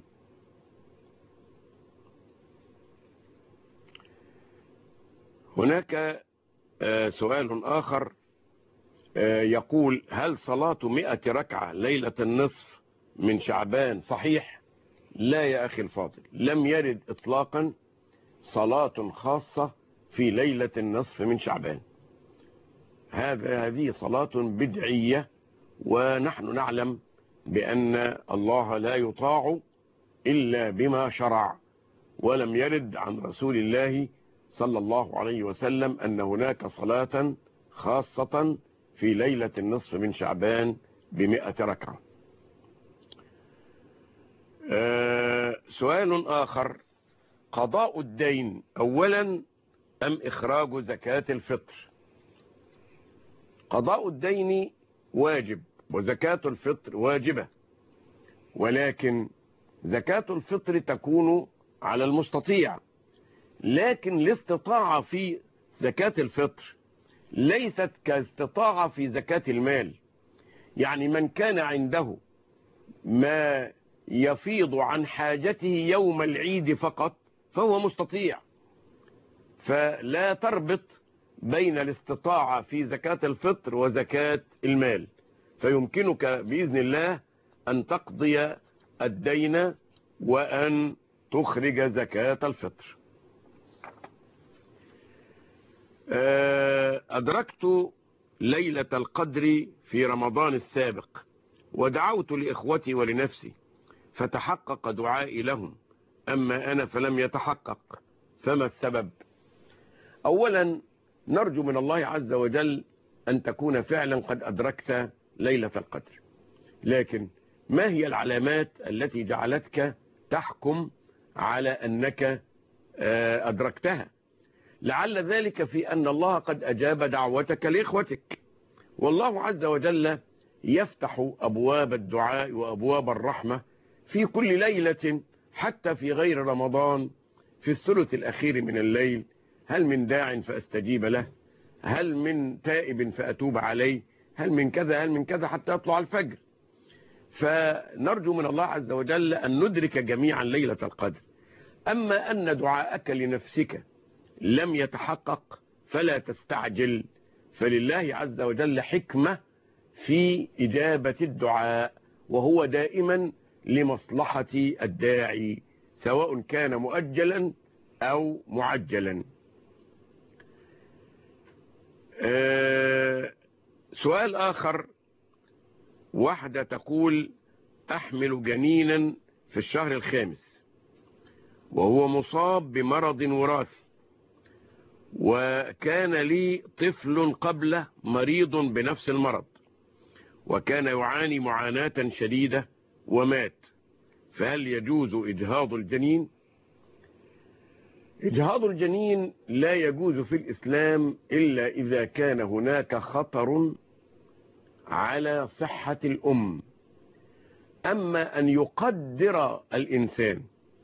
هناك سؤال آخر يقول: هل صلاة 100 ركعة ليلة النصف من شعبان صحيح؟ لا يا أخي الفاضل، لم يرد إطلاقا صلاة خاصة في ليلة النصف من شعبان. هذه صلاة بدعية، ونحن نعلم بأن الله لا يطاع إلا بما شرع، ولم يرد عن رسول الله صلى الله عليه وسلم أن هناك صلاة خاصة في ليلة النصف من شعبان ب100 ركعة. سؤال آخر: قضاء الدين أولا أم إخراج زكاة الفطر؟ قضاء الدين واجب وزكاة الفطر واجبة، ولكن زكاة الفطر تكون على المستطيع، لكن الاستطاعة في زكاة الفطر ليست كاستطاعة في زكاة المال. يعني من كان عنده ما يفيض عن حاجته يوم العيد فقط فهو مستطيع، فلا تربط بين الاستطاعة في زكاة الفطر وزكاة المال، فيمكنك بإذن الله أن تقضي الدين وأن تخرج زكاة الفطر. أدركت ليلة القدر في رمضان السابق، ودعوت لإخوتي ولنفسي فتحقق دعائي لهم، أما أنا فلم يتحقق، فما السبب؟ أولا نرجو من الله عز وجل أن تكون فعلا قد أدركت ليلة القدر، لكن ما هي العلامات التي جعلتك تحكم على أنك أدركتها؟ لعل ذلك في أن الله قد أجاب دعوتك لإخوتك، والله عز وجل يفتح أبواب الدعاء وأبواب الرحمة في كل ليلة، حتى في غير رمضان في الثلث الأخير من الليل: هل من داع فأستجيب له، هل من تائب فأتوب عليه، هل من كذا هل من كذا، حتى يطلع الفجر. فنرجو من الله عز وجل أن ندرك جميعا ليلة القدر. أما أن دعاءك لنفسك لم يتحقق فلا تستعجل، فلله عز وجل حكمة في إجابة الدعاء، وهو دائما لمصلحة الداعي سواء كان مؤجلا أو معجلا. سؤال آخر: واحدة تقول: أحمل جنينا في الشهر الخامس وهو مصاب بمرض وراثي، وكان لي طفل قبله مريض بنفس المرض، وكان يعاني معاناة شديدة ومات، فهل يجوز إجهاض الجنين؟ إجهاض الجنين لا يجوز في الإسلام إلا إذا كان هناك خطر على صحة الأم. أما أن يقدر الإنسان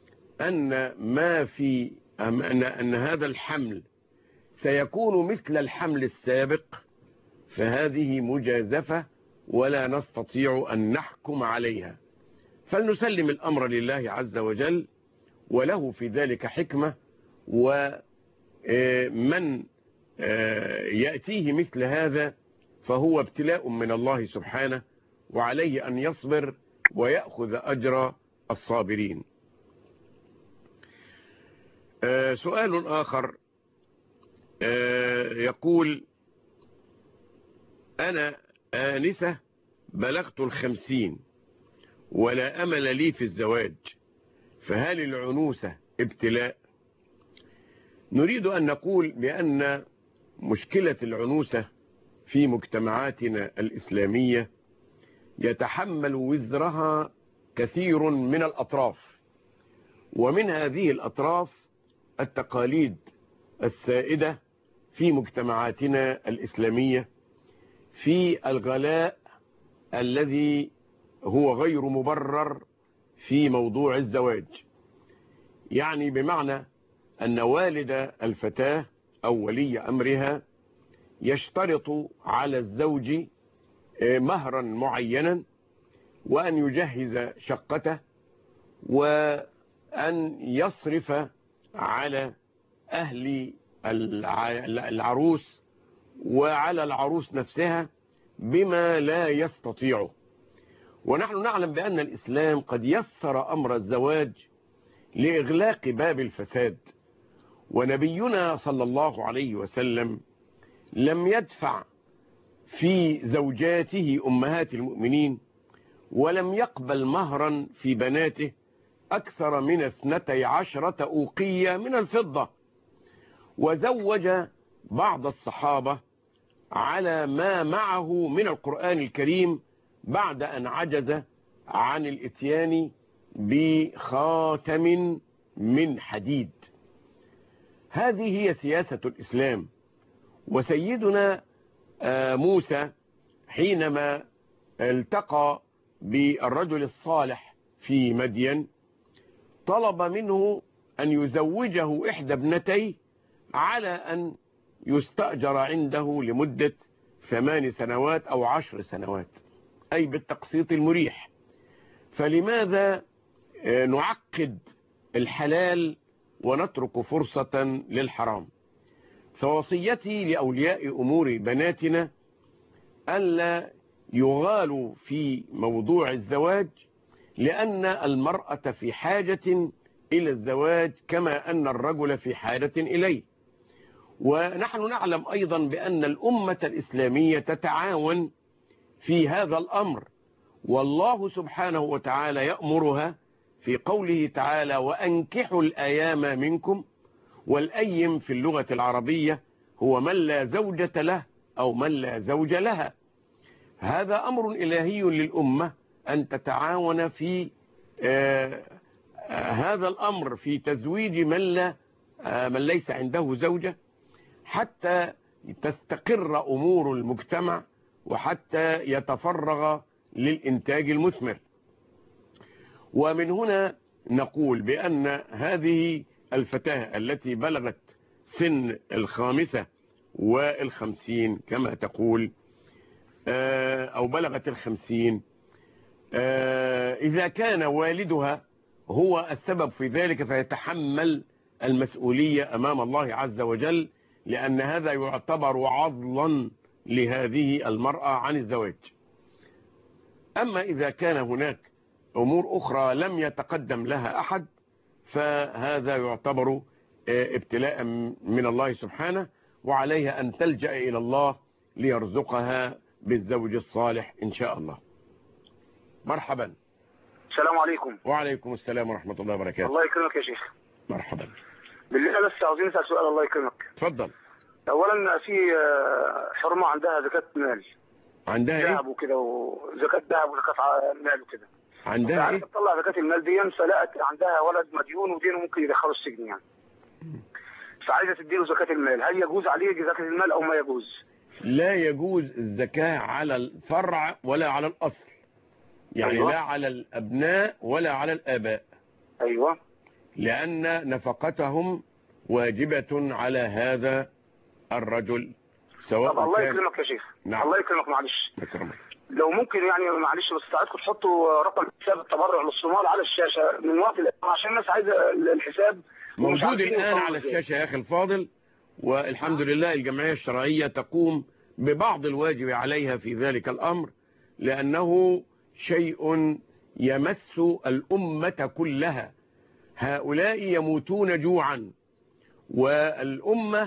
أن هذا الحمل سيكون مثل الحمل السابق، فهذه مجازفة ولا نستطيع أن نحكم عليها، فلنسلم الأمر لله عز وجل، وله في ذلك حكمة، ومن يأتيه مثل هذا فهو ابتلاء من الله سبحانه، وعليه أن يصبر ويأخذ أجر الصابرين. سؤال آخر يقول: أنا آنسة بلغت 50 ولا أمل لي في الزواج، فهل العنوسة ابتلاء؟ نريد أن نقول بأن مشكلة العنوسة في مجتمعاتنا الإسلامية يتحمل وزرها كثير من الأطراف، ومن هذه الأطراف التقاليد السائدة في مجتمعاتنا الإسلامية، في الغلاء الذي هو غير مبرر في موضوع الزواج. يعني بمعنى أن والد الفتاة أو ولي أمرها يشترط على الزوج مهرا معينا، وأن يجهز شقته، وأن يصرف على أهل العروس وعلى العروس نفسها بما لا يستطيعه. ونحن نعلم بأن الإسلام قد يسر أمر الزواج لإغلاق باب الفساد، ونبينا صلى الله عليه وسلم لم يدفع في زوجاته أمهات المؤمنين، ولم يقبل مهرا في بناته أكثر من 12 أوقية من الفضة، وزوج بعض الصحابة على ما معه من القرآن الكريم بعد أن عجز عن الإتيان بخاتم من حديد. هذه هي سياسة الإسلام. وسيدنا موسى حينما التقى بالرجل الصالح في مدين طلب منه أن يزوجه إحدى ابنتيه على أن يستأجر عنده لمدة 8 سنوات أو 10 سنوات، أي بالتقسيط المريح. فلماذا نعقد الحلال ونترك فرصة للحرام؟ فوصيتي لأولياء أمور بناتنا ألا يغالوا في موضوع الزواج، لأن المرأة في حاجة إلى الزواج كما أن الرجل في حاجة إليه. ونحن نعلم أيضا بأن الأمة الإسلامية تتعاون في هذا الأمر، والله سبحانه وتعالى يأمرها في قوله تعالى: وأنكحوا الأيام منكم. والأيم في اللغة العربية هو من لا زوجة له أو من لا زوج لها. هذا أمر إلهي للأمة أن تتعاون في هذا الأمر في تزويج من ليس عنده زوجة، حتى تستقر أمور المجتمع وحتى يتفرغ للإنتاج المثمر. ومن هنا نقول بأن هذه الفتاة التي بلغت سن 55 كما تقول، أو بلغت 50، إذا كان والدها هو السبب في ذلك فيتحمل المسؤولية أمام الله عز وجل، لأن هذا يعتبر عضلا لهذه المرأة عن الزواج. أما إذا كان هناك أمور أخرى لم يتقدم لها أحد فهذا يعتبر ابتلاء من الله سبحانه، وعليها أن تلجأ إلى الله ليرزقها بالزوج الصالح إن شاء الله. مرحبا. السلام عليكم. وعليكم السلام ورحمة الله وبركاته. الله يكرمك يا شيخ. مرحبا. بالله بس عاوزين نسأل سؤال الله يكرمك. تفضل. أولا في حرمة عندها زكاة مال. عندها ايه؟ ذهب وكده، وزكاة ذهب وزكاة مال وكده. عندها ايه؟ تطلع زكاة المال دي، فلقت عندها ولد مديون ودينه ممكن يدخله السجن يعني. فعايزة تديله زكاة المال، هل يجوز عليه زكاة المال أو ما يجوز؟ لا يجوز الزكاة على الفرع ولا على الأصل. يعني أيوة. لا على الأبناء ولا على الآباء. أيوة. لأن نفقتهم واجبة على هذا الرجل سواء. طب الله يكرمك يا شيخ. نعم. الله يكرمك معلش. يكرمك. لو ممكن يعني معلش بس ساعتكم تحطوا رقم حساب التبرع للصومال على الشاشة من وقت عشان الناس عايزة الحساب. موجود الآن على الشاشة يا أخي الفاضل، والحمد لله الجمعية الشرعية تقوم ببعض الواجب عليها في ذلك الأمر، لأنه شيء يمس الأمة كلها. هؤلاء يموتون جوعا، والأمة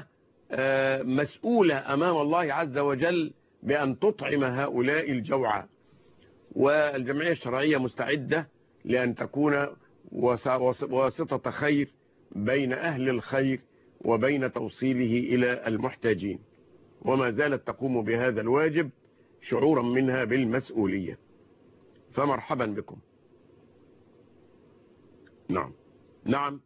مسؤولة أمام الله عز وجل بأن تطعم هؤلاء الجوعى، والجمعية الشرعية مستعدة لأن تكون واسطة خير بين أهل الخير وبين توصيله إلى المحتاجين، وما زالت تقوم بهذا الواجب شعورا منها بالمسؤولية. فمرحبا بكم. نعم. نعم.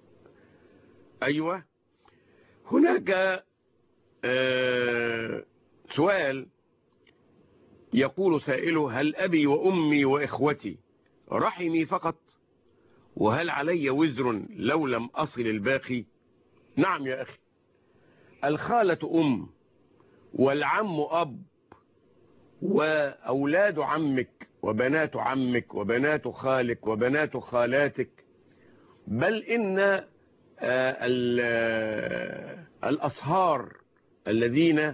أيوة. هناك سؤال يقول سائله: هل أبي وأمي وإخوتي رحمي فقط، وهل علي وزر لو لم أصل الباقي؟ نعم يا أخي، الخالة أم، والعم أب، وأولاد عمك وبنات عمك وبنات خالك وبنات خالاتك، بل إن الأصهار الذين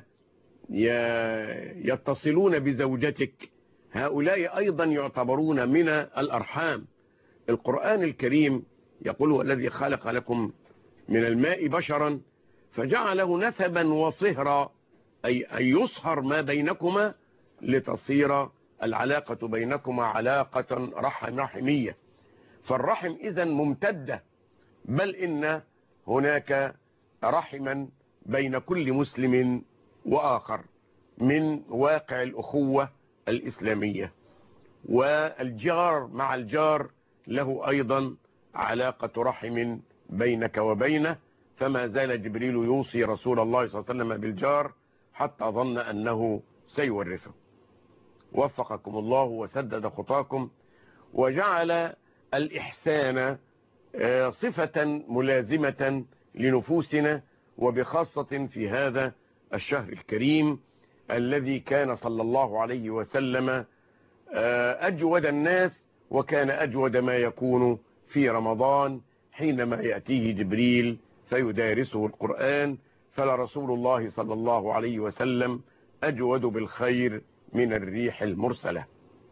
يتصلون بزوجتك هؤلاء أيضا يعتبرون من الأرحام. القرآن الكريم يقول: والذي خلق لكم من الماء بشرا فجعله نسبا وصهرا، أي أن يصهر ما بينكما لتصير العلاقة بينكما علاقة رحمية. فالرحم إذن ممتدة، بل إن هناك رحما بين كل مسلم وآخر من واقع الأخوة الإسلامية. والجار مع الجار له أيضا علاقة رحم بينك وبينه، فما زال جبريل يوصي رسول الله صلى الله عليه وسلم بالجار حتى ظن أنه سيورثه. وفقكم الله وسدد خطاكم، وجعل الإحسان صفة ملازمة لنفوسنا، وبخاصة في هذا الشهر الكريم الذي كان صلى الله عليه وسلم أجود الناس، وكان أجود ما يكون في رمضان حينما يأتيه جبريل فيدارسه القرآن، فلرسول الله صلى الله عليه وسلم أجود بالخير من الريح المرسلة.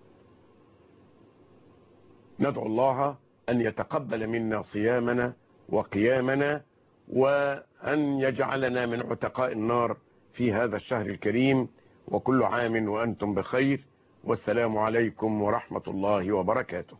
ندعو الله أن يتقبل منا صيامنا وقيامنا، وأن يجعلنا من عتقاء النار في هذا الشهر الكريم، وكل عام وأنتم بخير، والسلام عليكم ورحمة الله وبركاته.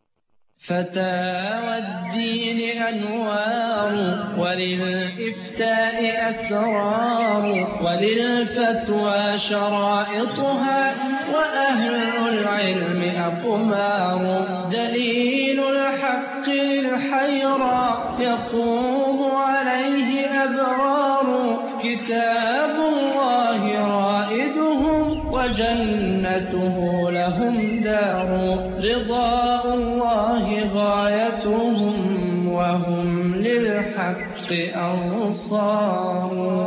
فتاوى الدين أنوار، وللإفتاء أسرار، وللفتوى شرائطها، وأهل العلم أقمار. دليل الحق للحيرى يقوم عليه أبرار، كتاب الله رائدهم وجنته لهم دار. رضا الله غايتهم وهم للحق أنصار.